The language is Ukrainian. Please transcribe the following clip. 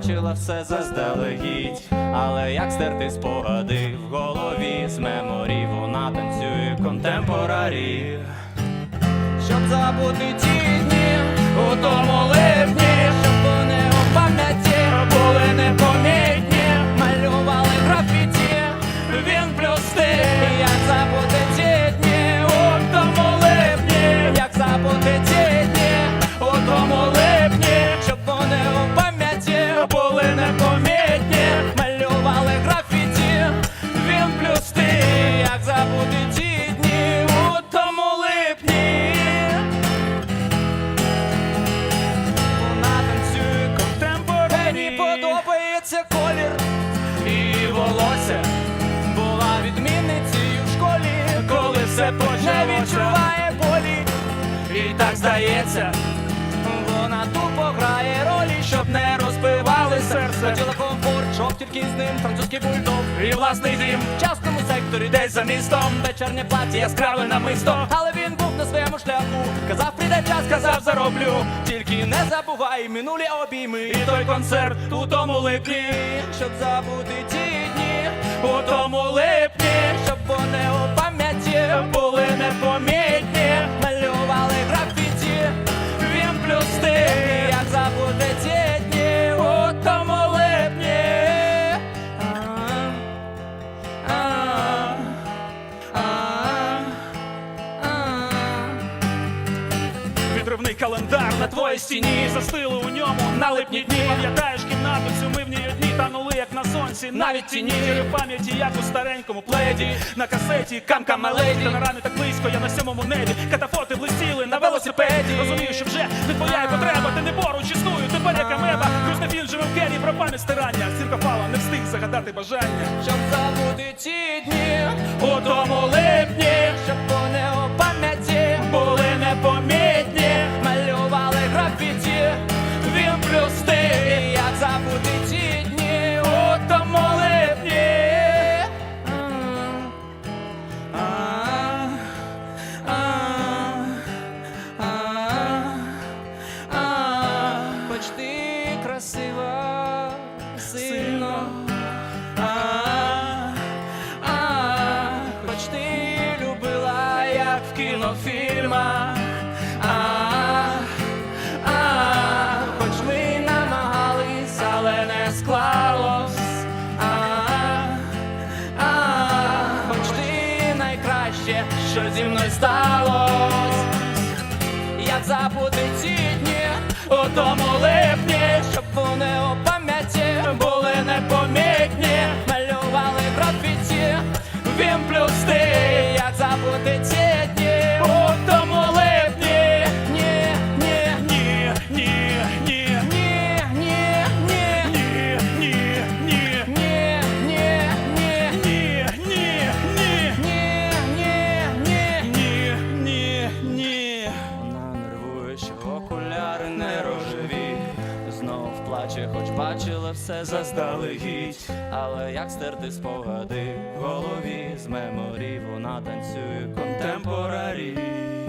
бачила все заздалегідь, але як стерти спогади в голові з меморій, вона танцює контемпорарі. Щоб забути ті дні у тому липні, щоб вони у пам'яті були непомітні, малювали графіті, він плюс ти. Як забути ті дні у тому липні, як забути ті дні у тому липні, щоб вони у пам'яті були непомітні, малювали графіті, він плюс ти. Як забути ті дні у тому липні. Вона танцює контемпорарі. Мені подобається колір і волосся. Була відмінницею в школі, коли все почалося. Не відчуває болі, і так здається, вона тупо грає ролі, щоб не розбивали серце. Хотіла комфорт, щоб тільки з ним французький бульдог і власний дім в частному секторі, десь за містом. Вечірнє плаття яскраве намисто, але він був на своєму шляху. Казав, прийде час, казав, зароблю. Тільки не забувай минулі обійми і той концерт у тому липні. Щоб забути ті дні у тому липні, щоб вони у пам'яті були непомітні, малювали графіті, він плюс ти. Як забути ті дні у тому липні. Відривний календар на твоїй стіні, застили у ньому на липні дні. Пам'ятаєш кімнату, цю ми в ній одні, танули як на сонці, навіть тіні. В пам'яті, як у старенькому пледі, на касеті камка маледі. Та на рани так близько, я на сьомому небі. Катафоти блистіли на велосипеді. Розумію, що вже не твоя потреба, ти не поруч існую, тепер як амеба. Грустний фільм живе в Кері про пам'ять стирання. Зірка впала, не встиг загадати бажання. Щоб забути ті дні у тому липні, щоб вони у пам'яті були непомітні, малювали графіті, він плюс ти. Як забути ті дні у тому липні. Хоч ти красива сильно, хоч ти любила, як в кінофільмах, хоч ми намагались, але не склалось, хоч ти найкраще, що зі мною сталось. Як забути ті дні у тому липні, щоб вони у пам'яті були непомітні, малювали графіті, він плюс ти. Як забути ті дні у тому липні. Ні, ні, Ні, ні, ні, ні, ні, ні, ні, ні, ні, ні, ні, ні, ні, ні, ні, ні, ні, ні. ні, ні. Вона нервує, що окуляри не рожеві, знов плаче, хоч бачила все заздалегідь, але як стерти спогади в голові з меморій, вона танцює контемпорарі.